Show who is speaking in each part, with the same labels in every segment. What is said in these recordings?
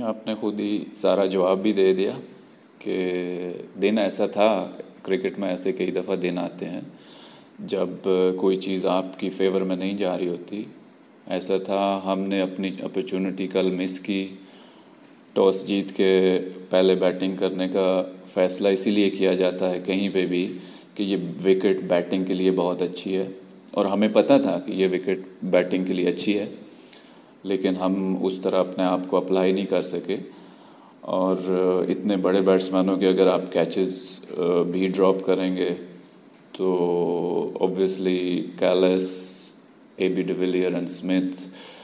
Speaker 1: آپ نے خود ہی سارا جواب بھی دے دیا کہ دن ایسا تھا. کرکٹ میں ایسے کئی دفعہ دن آتے ہیں جب کوئی چیز آپ کی فیور میں نہیں جا رہی ہوتی. ایسا تھا ہم نے اپنی اپرچونٹی کل مس کی. ٹاس جیت کے پہلے بیٹنگ کرنے کا فیصلہ اسی لیے کیا جاتا ہے کہیں پہ بھی کہ یہ وکٹ بیٹنگ کے لیے بہت اچھی ہے، اور ہمیں پتہ تھا کہ یہ وکٹ بیٹنگ کے لیے اچھی ہے، لیکن ہم اس طرح اپنے آپ کو اپلائی نہیں کر سکے. اور اتنے بڑے بیٹسمینوں کے اگر آپ کیچز بھی ڈراپ کریں گے تو obviously Kallis, A B de Villiers and Smith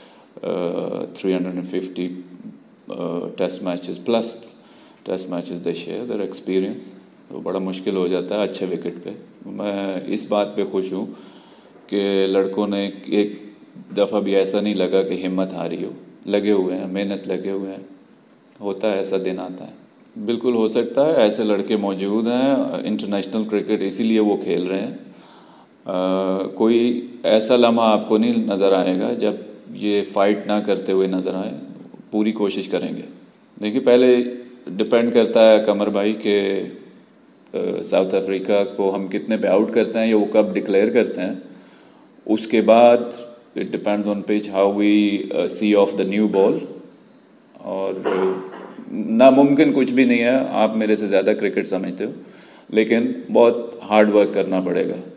Speaker 1: 350 test matches plus test matches they share their experience, تو بڑا مشکل ہو جاتا ہے اچھے وکٹ پہ. میں اس بات پہ خوش ہوں کہ لڑکوں نے ایک دفعہ بھی ایسا نہیں لگا کہ ہمت ہاری ہو. لگے ہوئے ہیں، محنت لگے ہوئے ہیں. ہوتا ہے ایسا دن آتا ہے. بالکل ہو سکتا ہے، ایسے لڑکے موجود ہیں. انٹرنیشنل کرکٹ اسی لیے وہ کھیل رہے ہیں. کوئی ایسا لمحہ آپ کو نہیں نظر آئے گا جب یہ فائٹ نہ کرتے ہوئے نظر آئے. پوری کوشش کریں گے. دیکھیے پہلے ڈپینڈ کرتا ہے قمر بھائی کہ ساؤتھ افریقہ کو ہم کتنے پہ آؤٹ کرتے ہیں یا وہ کب ڈکلیئر کرتے ہیں. اس کے بعد it depends on pitch how we see off the new ball. اور ناممکن کچھ بھی نہیں ہے. آپ میرے سے زیادہ کرکٹ سمجھتے ہو، لیکن بہت ہارڈ ورک کرنا پڑے گا.